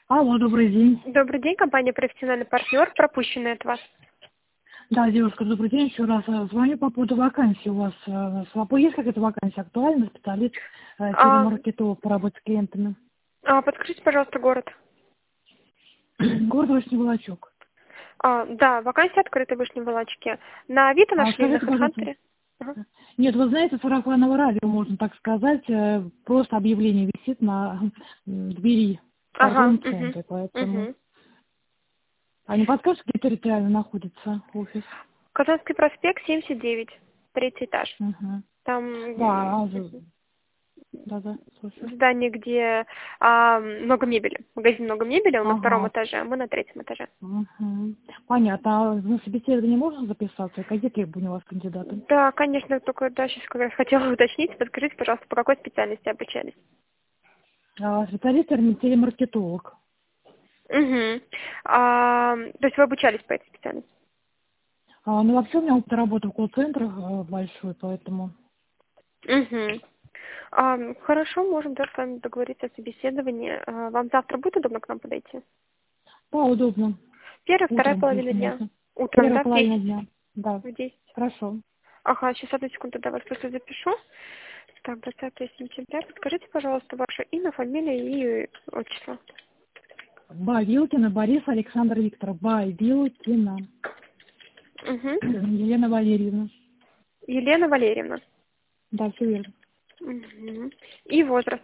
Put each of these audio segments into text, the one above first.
Алло, добрый день. Добрый день, компания «Профессиональный партнер», пропущенная от вас. Да, девушка, добрый день еще раз. Звоню по поводу вакансии у вас. Есть какая-то вакансия актуальна, специалист, А, телемаркетолог по работе с клиентами? Подскажите, пожалуйста, город. Город Вышний Волочок. Да, вакансия открыта в Вышнем Волочке. На Авито нашли, на Скажите, пожалуйста. HeadHunter. Ага. Нет, вы знаете, сарафановое радио, можно так сказать, просто объявление висит на двери в Ага, торговом центре, поэтому... угу. А не подскажете, где территориально находится офис? Казанский проспект, 79, третий этаж. Угу. Там Да, да, слушаю. здание, где много мебели. Магазин «Много мебели», он на втором Ага. этаже, а мы на третьем этаже. Мгм. Понятно. А на собеседование можно записаться? Какие требования у вас кандидата? Да, конечно, только да, сейчас как раз хотела уточнить. Подскажите, пожалуйста, по какой специальности обучались? Специалист телемаркетолог. Угу. То есть вы обучались по этой специальности? Ну, вообще у меня опыт работы в колл-центрах большой, поэтому... Угу. Хорошо, можем да, с вами договориться о собеседовании. Вам завтра будет удобно к нам подойти? Да, удобно. Первая, вторая Утром, половина если дня. можно. Утром, Первая да, в половина 10? дня. Да. В 10. Хорошо. Ага, сейчас одну секунду, да, вас просто запишу. Так, 20 сентября. Подскажите, пожалуйста, ваше имя, фамилия и отчество. Бавилкина Борис Александр Викторович. Бавилкина. Угу. Елена Валерьевна. Елена Валерьевна. Да, все верно. Угу. И возраст.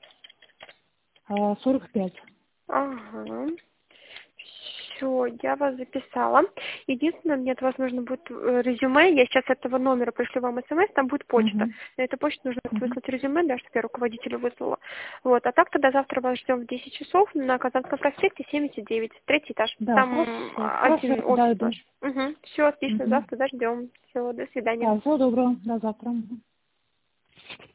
45. Ага. Все, я вас записала. Единственное, мне от вас нужно будет резюме. Я сейчас с этого номера пришлю вам смс, там будет почта. Угу. На эту почту нужно Угу. выслать резюме, да, чтобы я руководителю выслала. Вот. А так тогда завтра вас ждем в 10 часов на Казанском проспекте 79, третий этаж. Да, Там хорошо. Хорошо, один да, офис иду. наш. Угу. Все, отлично, Угу. завтра дождем. Все, до свидания. Да, всего доброго. До завтра.